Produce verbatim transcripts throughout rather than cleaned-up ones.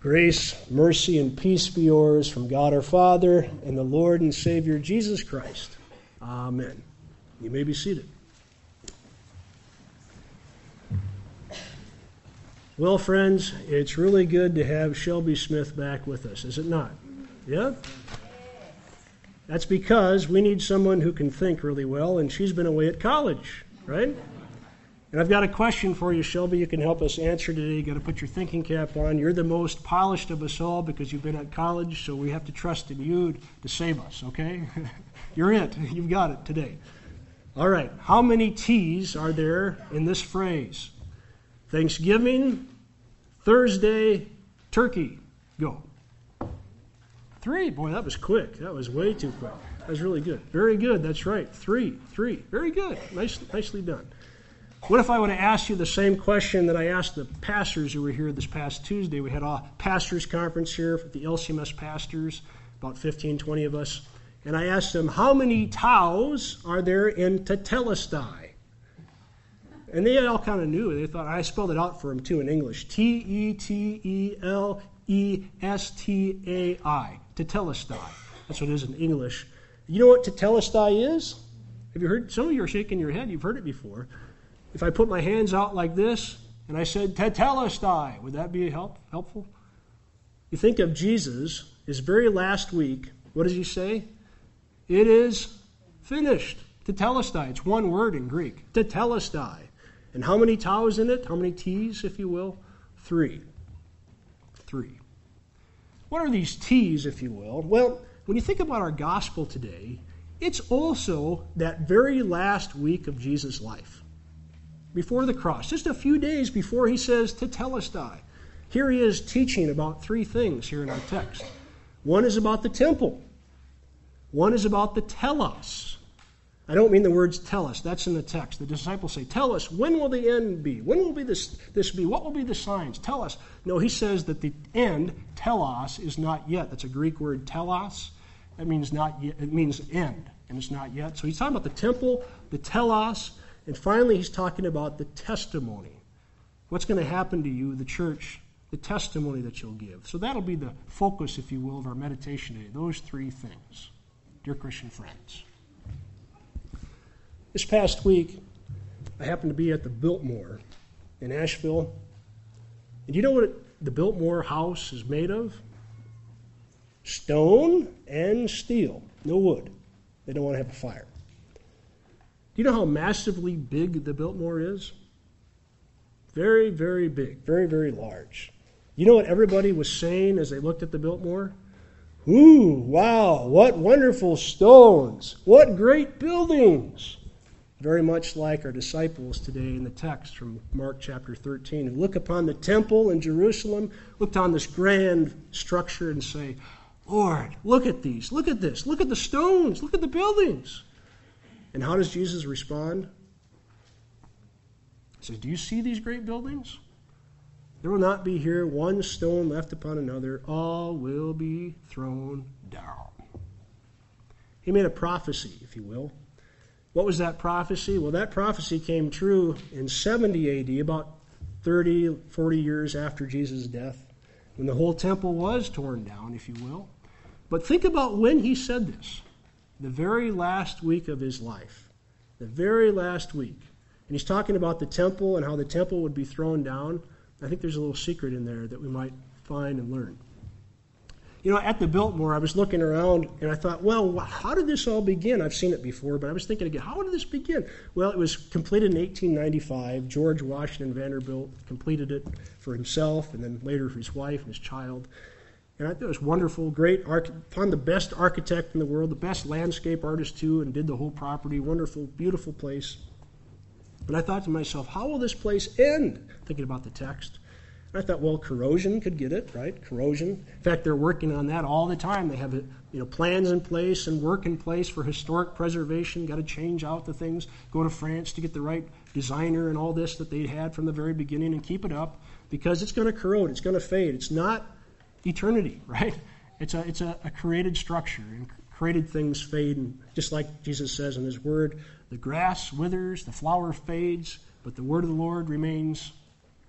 Grace, mercy, and peace be yours from God our Father and the Lord and Savior Jesus Christ. Amen. You may be seated. Well, friends, it's really good to have Shelby Smith back with us, is it not? Yeah? That's because we need someone who can think really well, and she's been away at college, right? And I've got a question for you, Shelby. You can help us answer today. You've got to put your thinking cap on. You're the most polished of us all because you've been at college, so we have to trust in you to save us, okay? You're it. You've got it today. All right. How many T's are there in this phrase? Thanksgiving, Thursday, turkey. Go. Three. Boy, that was quick. That was way too quick. That was really good. Very good. That's right. Three. Three. Very good. Nice, nicely done. What if I would have asked you the same question that I asked the pastors who were here this past Tuesday? We had a pastors conference here for the L C M S pastors, about fifteen, twenty of us. And I asked them, how many taus are there in Tetelestai? And they all kind of knew. They thought, I spelled it out for them too in English. T E T E L E S T A I. Tetelestai. That's what it is in English. You know what Tetelestai is? Have you heard? Some of you are shaking your head. You've heard it before. If I put my hands out like this and I said Tetelestai, would that be help, helpful? You think of Jesus, his very last week, what does he say? It is finished. Tetelestai. It's one word in Greek. Tetelestai. And how many taus in it? How many T's, if you will? Three. Three. What are these T's, if you will? Well, when you think about our gospel today, it's also that very last week of Jesus' life. Before the cross, just a few days before he says Tetelestai. Here he is teaching about three things here in our text. One is about the temple. One is about the telos. I don't mean the words tell us. That's in the text. The disciples say, tell us, when will the end be? When will be this, this be? What will be the signs? Tell us. No, he says that the end, telos, is not yet. That's a Greek word, telos. That means not yet. It means end, and it's not yet. So he's talking about the temple, the telos, and finally he's talking about the testimony. What's going to happen to you, the church, the testimony that you'll give. So that'll be the focus, if you will, of our meditation today. Those three things, dear Christian friends. This past week, I happened to be at the Biltmore in Asheville. And you know what the Biltmore house is made of? Stone and steel. No wood. They don't want to have a fire. Do you know how massively big the Biltmore is? Very, very big. Very, very large. You know what everybody was saying as they looked at the Biltmore? Ooh, wow, what wonderful stones. What great buildings. Very much like our disciples today in the text from Mark chapter thirteen, who look upon the temple in Jerusalem, looked on this grand structure and say, Lord, look at these, look at this, look at the stones, look at the buildings. And how does Jesus respond? He says, do you see these great buildings? There will not be here one stone left upon another. All will be thrown down. He made a prophecy, if you will. What was that prophecy? Well, that prophecy came true in seventy A D, about thirty, forty years after Jesus' death, when the whole temple was torn down, if you will. But think about when he said this. The very last week of his life. The very last week. And he's talking about the temple and how the temple would be thrown down. I think there's a little secret in there that we might find and learn. You know, at the Biltmore, I was looking around and I thought, well, how did this all begin? I've seen it before, but I was thinking again, how did this begin? Well, it was completed in eighteen ninety-five. George Washington Vanderbilt completed it for himself and then later for his wife and his child. And I thought it was wonderful, great, arch- found the best architect in the world, the best landscape artist too, and did the whole property, wonderful, beautiful place. But I thought to myself, how will this place end? Thinking about the text. And I thought, well, corrosion could get it, right? Corrosion. In fact, they're working on that all the time. They have you know, plans in place and work in place for historic preservation. Got to change out the things, go to France to get the right designer and all this that they had from the very beginning and keep it up because it's going to corrode, it's going to fade. It's not eternity, right? It's a it's a, a created structure, and created things fade, and just like Jesus says in his word, the grass withers, the flower fades, but the word of the Lord remains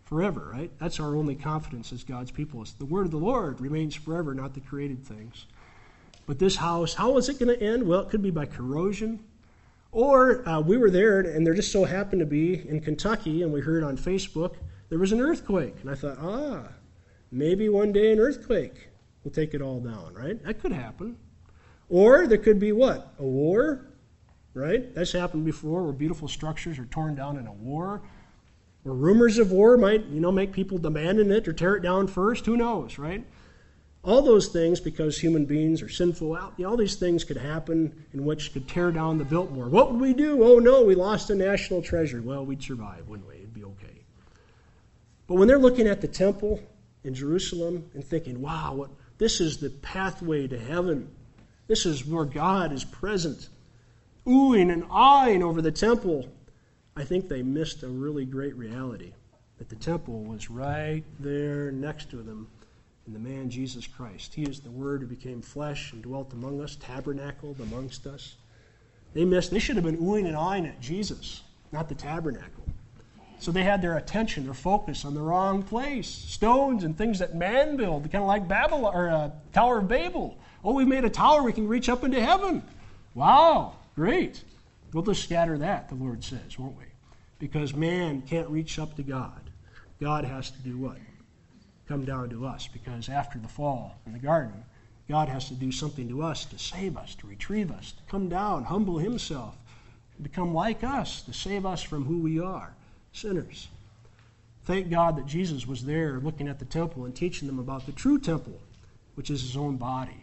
forever, right? That's our only confidence as God's people. It's the word of the Lord remains forever, not the created things. But this house, how is it going to end? Well, it could be by corrosion. Or uh, we were there, and there just so happened to be in Kentucky, and we heard on Facebook, there was an earthquake. And I thought, ah, maybe one day an earthquake will take it all down, right? That could happen. Or there could be what? A war, right? That's happened before, where beautiful structures are torn down in a war. Or rumors of war might, you know, make people demanding it or tear it down first. Who knows, right? All those things, because human beings are sinful, all these things could happen in which could tear down the Biltmore. What would we do? Oh no, we lost a national treasure. Well, we'd survive, wouldn't we? It'd be okay. But when they're looking at the temple in Jerusalem and thinking, wow, what, this is the pathway to heaven. This is where God is present. Oohing and awing over the temple. I think they missed a really great reality, that the temple was right there next to them in the man Jesus Christ. He is the Word who became flesh and dwelt among us, tabernacled amongst us. They missed, they should have been oohing and awing at Jesus, not the tabernacle. So they had their attention, their focus on the wrong place. Stones and things that man built, kind of like Babylon, or uh, Tower of Babel. Oh, we made a tower, we can reach up into heaven. Wow, great. We'll just scatter that, the Lord says, won't we? Because man can't reach up to God. God has to do what? Come down to us, because after the fall in the garden, God has to do something to us to save us, to retrieve us, to come down, humble himself, become like us, to save us from who we are, sinners. Thank God that Jesus was there looking at the temple and teaching them about the true temple, which is his own body.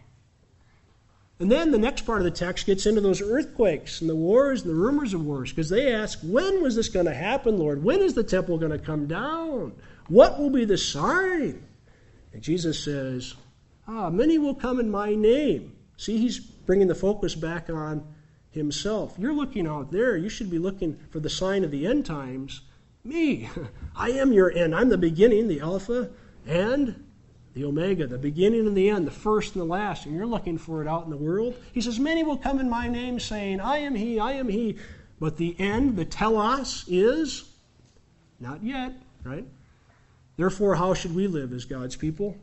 And then the next part of the text gets into those earthquakes and the wars and the rumors of wars, because they ask, when was this going to happen, Lord? When is the temple going to come down? What will be the sign? And Jesus says, ah, many will come in my name. See, he's bringing the focus back on himself. You're looking out there. You should be looking for the sign of the end times. Me. I am your end. I'm the beginning, the Alpha, and the Omega, the beginning and the end, the first and the last. And you're looking for it out in the world. He says, many will come in my name saying, I am he, I am he. But the end, the telos, is not yet, right? Therefore, how should we live as God's people?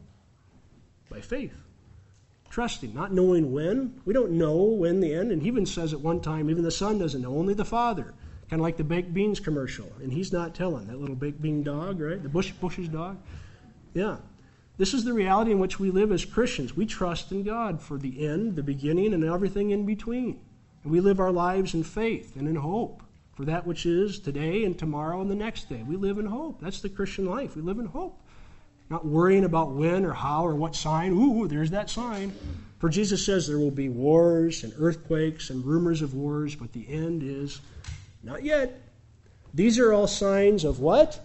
By faith. Trusting, not knowing when. We don't know when the end. And he even says at one time, even the Son doesn't know, only the Father. Kind of like the baked beans commercial. And he's not telling. That little baked bean dog, right? The Bush, Bush's dog. Yeah. This is the reality in which we live as Christians. We trust in God for the end, the beginning, and everything in between. And we live our lives in faith and in hope for that which is today and tomorrow and the next day. We live in hope. That's the Christian life. We live in hope. Not worrying about when or how or what sign. Ooh, there's that sign. For Jesus says there will be wars and earthquakes and rumors of wars, but the end is not yet. These are all signs of what?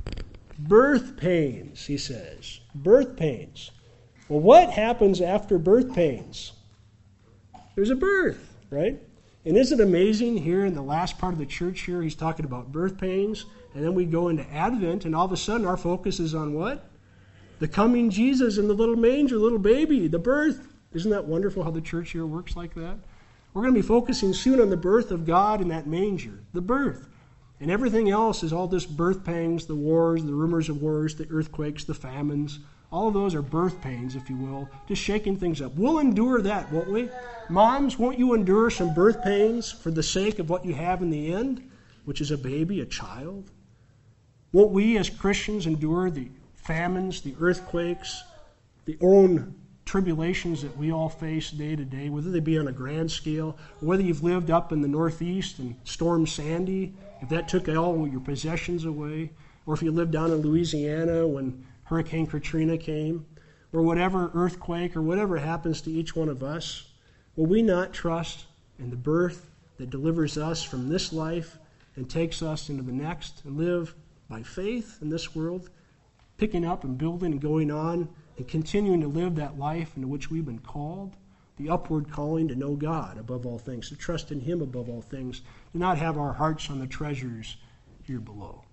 Birth pains, he says. Birth pains. Well, what happens after birth pains? There's a birth, right? And isn't it amazing here in the last part of the church here, he's talking about birth pains, and then we go into Advent, and all of a sudden our focus is on what? The coming Jesus in the little manger, little baby, the birth. Isn't that wonderful how the church here works like that? We're going to be focusing soon on the birth of God in that manger, the birth. And everything else is all this birth pangs, the wars, the rumors of wars, the earthquakes, the famines. All of those are birth pains, if you will, just shaking things up. We'll endure that, won't we? Moms, won't you endure some birth pains for the sake of what you have in the end, which is a baby, a child? Won't we as Christians endure the famines, the earthquakes, the own tribulations that we all face day to day, whether they be on a grand scale, or whether you've lived up in the Northeast and Storm Sandy, if that took all your possessions away, or if you lived down in Louisiana when Hurricane Katrina came, or whatever earthquake or whatever happens to each one of us, will we not trust in the birth that delivers us from this life and takes us into the next and live by faith in this world, picking up and building and going on and continuing to live that life into which we've been called, the upward calling to know God above all things, to trust in him above all things, to not have our hearts on the treasures here below.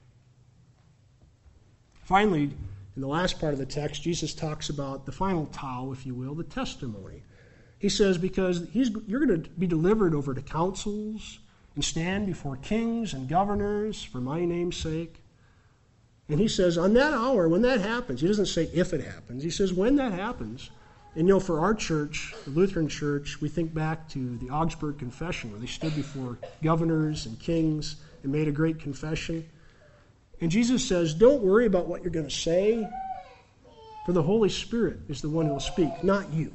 Finally, in the last part of the text, Jesus talks about the final tau, if you will, the testimony. He says, because he's, you're going to be delivered over to councils and stand before kings and governors for my name's sake. And he says, on that hour, when that happens, he doesn't say if it happens, he says when that happens. And you know, for our church, the Lutheran Church, we think back to the Augsburg Confession, where they stood before governors and kings and made a great confession. And Jesus says, don't worry about what you're going to say, for the Holy Spirit is the one who will speak, not you.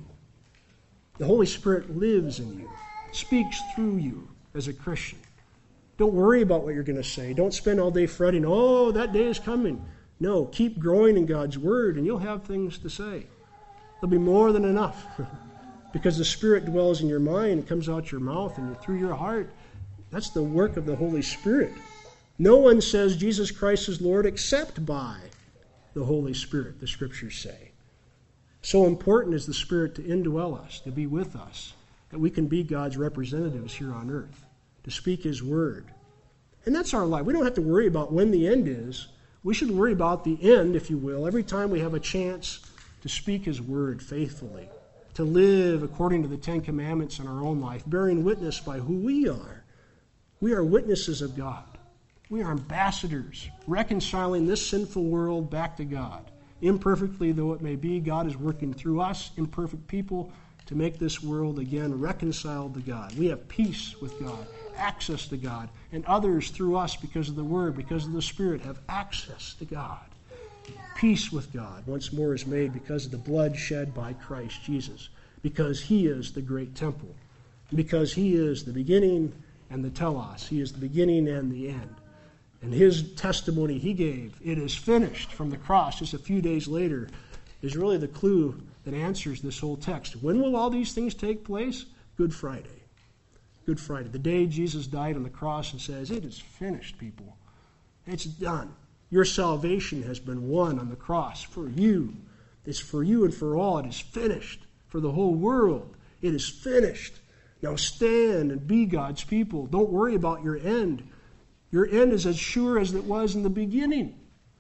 The Holy Spirit lives in you, speaks through you as a Christian. Don't worry about what you're going to say. Don't spend all day fretting, oh, that day is coming. No, keep growing in God's Word, and you'll have things to say. There'll be more than enough, because the Spirit dwells in your mind and comes out your mouth and through your heart. That's the work of the Holy Spirit. No one says Jesus Christ is Lord except by the Holy Spirit, the Scriptures say. So important is the Spirit to indwell us, to be with us, that we can be God's representatives here on earth, to speak His Word. And that's our life. We don't have to worry about when the end is. We should worry about the end, if you will, every time we have a chance to speak His Word faithfully, to live according to the Ten Commandments in our own life, bearing witness by who we are. We are witnesses of God. We are ambassadors, reconciling this sinful world back to God. Imperfectly though it may be, God is working through us, imperfect people, to make this world again reconciled to God. We have peace with God, access to God, and others through us, because of the Word, because of the Spirit, have access to God. Peace with God once more is made because of the blood shed by Christ Jesus, because He is the great temple, because He is the beginning and the telos. He is the beginning and the end. And His testimony He gave, it is finished, from the cross just a few days later, is really the clue that answers this whole text. When will all these things take place? Good Friday. Good Friday, the day Jesus died on the cross and says, it is finished, people. It's done. Your salvation has been won on the cross for you. It's for you and for all. It is finished. For the whole world, it is finished. Now stand and be God's people. Don't worry about your end. Your end is as sure as it was in the beginning.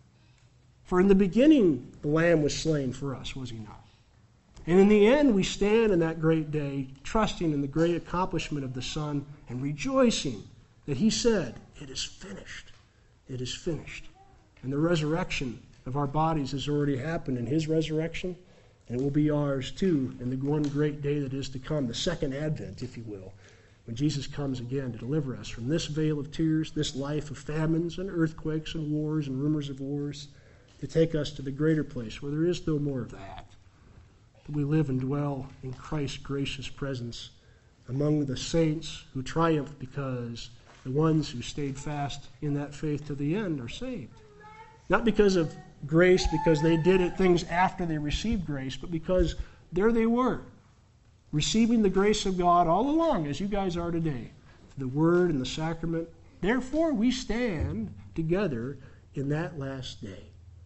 For in the beginning, the Lamb was slain for us, was He not? And in the end, we stand in that great day, trusting in the great accomplishment of the Son and rejoicing that He said, it is finished. It is finished. And the resurrection of our bodies has already happened in His resurrection, and it will be ours too in the one great day that is to come, the second advent, if you will, when Jesus comes again to deliver us from this vale of tears, this life of famines and earthquakes and wars and rumors of wars, to take us to the greater place where there is no more of that. That we live and dwell in Christ's gracious presence among the saints who triumph, because the ones who stayed fast in that faith to the end are saved. Not because of grace, because they did it things after they received grace, but because there they were, receiving the grace of God all along, as you guys are today, the Word and the sacrament. Therefore, we stand together in that last day.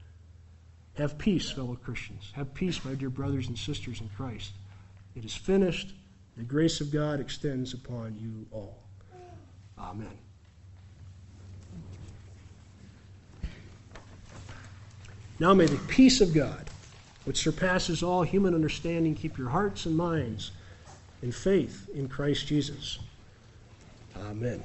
Have peace, fellow Christians. Have peace, my dear brothers and sisters in Christ. It is finished. The grace of God extends upon you all. Amen. Now may the peace of God, which surpasses all human understanding, keep your hearts and minds in faith in Christ Jesus. Amen.